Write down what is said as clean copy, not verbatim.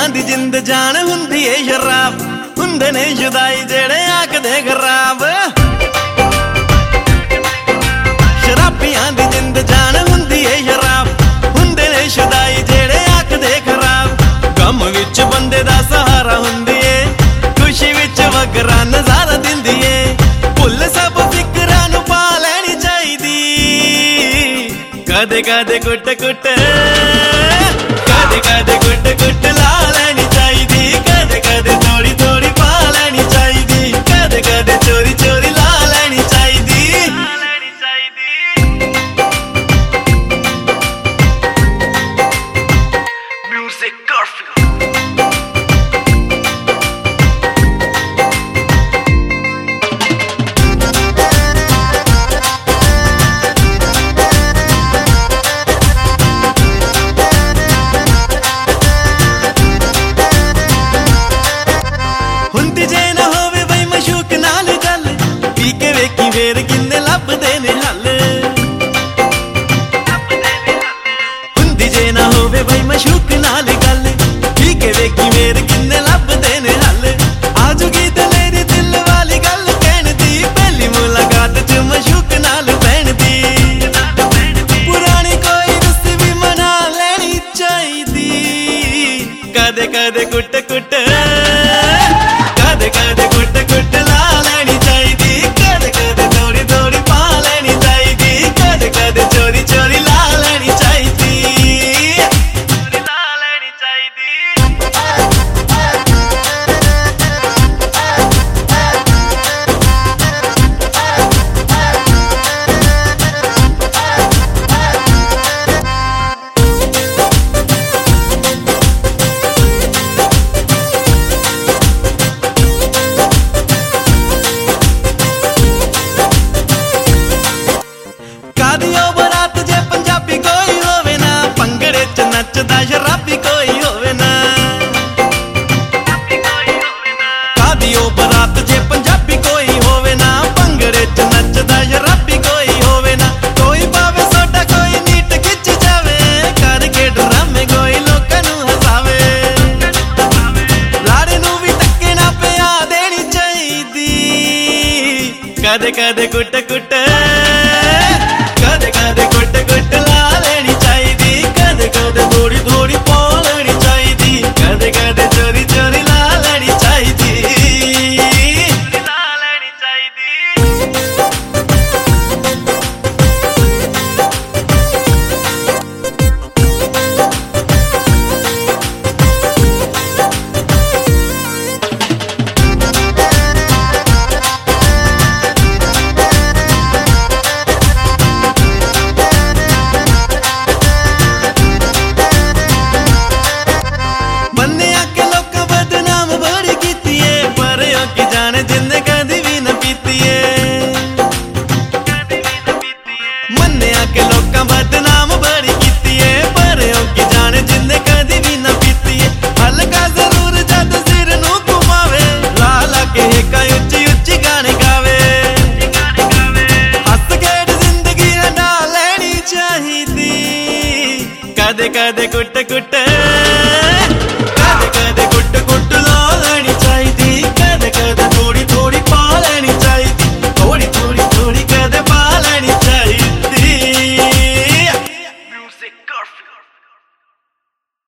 शराबियां दी जिंद जान हुंदी ए शराब, हुंदे ने जुदाई जेड़े आखदे खराब। शराबियां दी जिंद जान हुंदी ए शराब, हुंदे ने जुदाई जेड़े आखदे खराब। गम विच बंदे दा सहारा हुंदी ए, खुशी विच वगरा नजारा दिंदी ए। भुल सब फिकरां नूं पा लैनी चाहीदी, कदे कदे कुट कुट, कदे कदे कुट कुट ला लैनी चाहीदी, कदे कदे थोड़ी थोड़ी पा लैनी चाहीदी, कदे कदे चोरी चोरी ला लैनी चाहीदी। Music curfew. फेर किन्ने लभदे ने हल, हुंदी जे ना होवे बई मशूक नाल गल, ठीक वेखी फेर किन्ने लभदे ने हल। आजूगी दलेरी दिल वाली गल कहण दी, पहली मुलाकात च मशूक नाल बहन दी। पुरानी कोई रस भी मना लैनी चाहीदी, कदे कदे कुट कुट, कदे कदे कुट कुट ला लैनी चाहीदी, कदे कदे थोड़ी थोड़ी पा लैनी चाहीदी, कदे कदे चोरी चोरी ला लैनी चाहीदी, ला लैनी चाहीदी। नचदा शराबी कोई होवे ना, कादियो बरात जे पंजाबी कोई होवे ना, भंगड़े च नचदा शराबी कोई होवे ना। कोई पावे सोडा कोई नीट खिच जावे, करके ड्रामे कोई लोकां नूं हसावे। लाड़े नूं भी टक्के ना पिया देनी चाहीदी, कदे कदे कुट कुट, कदे कदे कुट कुट ला लेनी चाहीदी, कदे कदे थोड़ी थोड़ी पा लेनी चाहीदी, कदे कदे चोरी चोरी ला लेनी चाहीदी, ला लेनी चाहीदी। कदे कदे कुट कुट